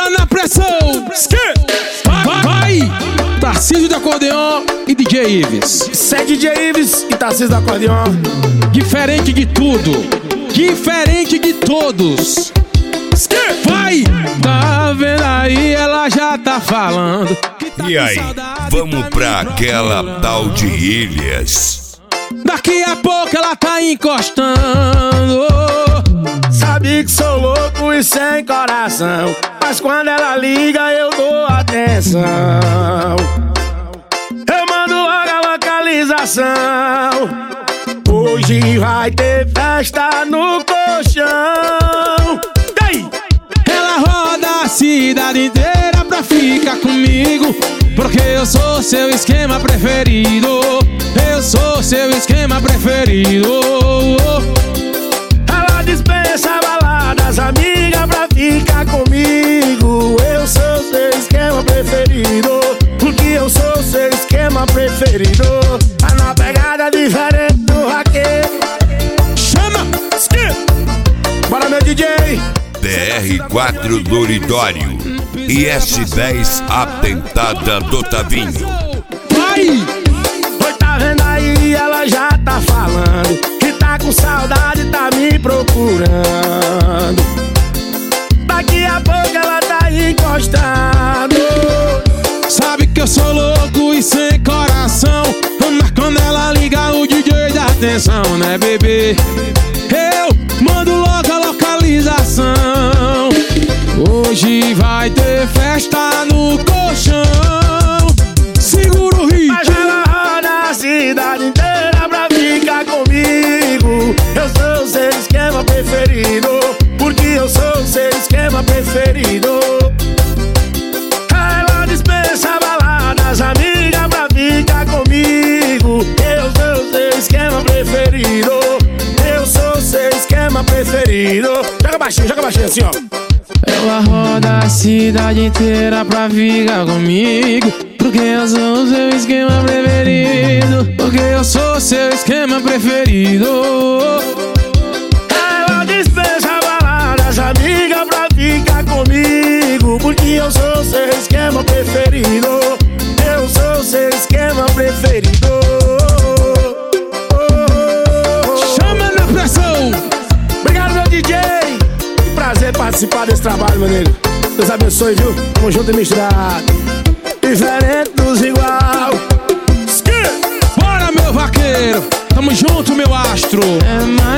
Chama na pressão. Vai! Tarcísio do acordeon e DJ Ives. Isso é DJ Ives e Tarcísio do acordeon. Diferente de tudo, diferente de todos. Vai! Tá vendo aí, ela já tá falando. E aí, vamos pra aquela tal de Ilhas. Daqui a pouco ela tá encostando. Sabe que sou louco e sem coração, mas quando ela liga eu dou atenção. Eu mando logo a localização. Hoje vai ter festa no colchão. Ei! Ela roda a cidade inteira pra ficar comigo, porque eu sou seu esquema preferido. Eu sou seu esquema preferido. Ela dispensa baladas, amiga, pra ficar comigo. Eu sou seu esquema preferido, porque eu sou seu esquema preferido. Tá na pegada diferente do raqueiro. Chama! Bora, meu DJ! DR4 Doridório e S10 Atentada do Tavinho. Vai! Oi, tá vendo aí, ela já tá falando que tá com saudade, tá me procurando. Daqui a pouco ela tá encostando. Sabe que eu sou louco e sem coração, mas quando ela liga o DJ dá atenção, né, bebê? Eu mando logo a localização. Hoje vai ter festa no colchão. Segura o ritmo. Mas ela roda a cidade inteira pra ficar comigo. Eu sou o seu esquema preferido, porque eu sou o seu esquema preferido. Ela dispensa baladas, amiga, pra ficar comigo. Eu sou o seu esquema preferido. Eu sou o seu esquema preferido. Joga baixinho assim, ó. Ela roda a cidade inteira pra ficar comigo, porque eu sou o seu esquema preferido. Porque eu sou o seu esquema preferido. Ela dispensa baladas, amiga, pra ficar comigo, porque eu sou o seu esquema preferido. Eu sou o seu esquema preferido. Chama na pressão. Obrigado, meu DJ. Que prazer participar desse trabalho, meu nego. Deus abençoe, viu? Tamo junto e misturado. Diferente dos igual. Bora, meu vaqueiro. Tamo junto, meu astro. É